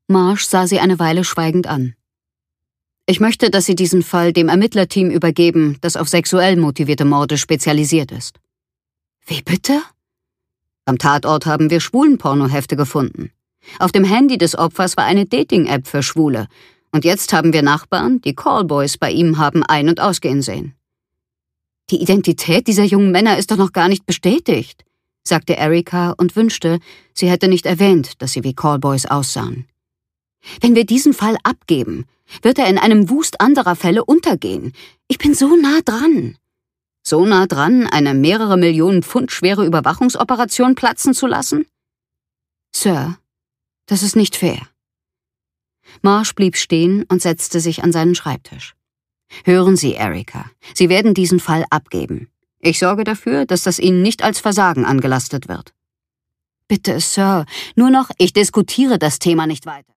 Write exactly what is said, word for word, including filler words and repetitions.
Marsh sah sie eine Weile schweigend an. »Ich möchte, dass Sie diesen Fall dem Ermittlerteam übergeben, das auf sexuell motivierte Morde spezialisiert ist.« »Wie bitte?« »Am Tatort haben wir Schwulenpornohefte gefunden. Auf dem Handy des Opfers war eine Dating-App für Schwule. Und jetzt haben wir Nachbarn, die Callboys bei ihm haben ein- und ausgehen sehen.« »Die Identität dieser jungen Männer ist doch noch gar nicht bestätigt«, sagte Erika und wünschte, sie hätte nicht erwähnt, dass sie wie Callboys aussahen. »Wenn wir diesen Fall abgeben, wird er in einem Wust anderer Fälle untergehen. Ich bin so nah dran.« »So nah dran, eine mehrere Millionen Pfund schwere Überwachungsoperation platzen zu lassen?« »Sir, das ist nicht fair.« Marsh blieb stehen und setzte sich an seinen Schreibtisch. »Hören Sie, Erika, Sie werden diesen Fall abgeben. Ich sorge dafür, dass das Ihnen nicht als Versagen angelastet wird.« »Bitte, Sir, nur noch, ich diskutiere das Thema nicht weiter.«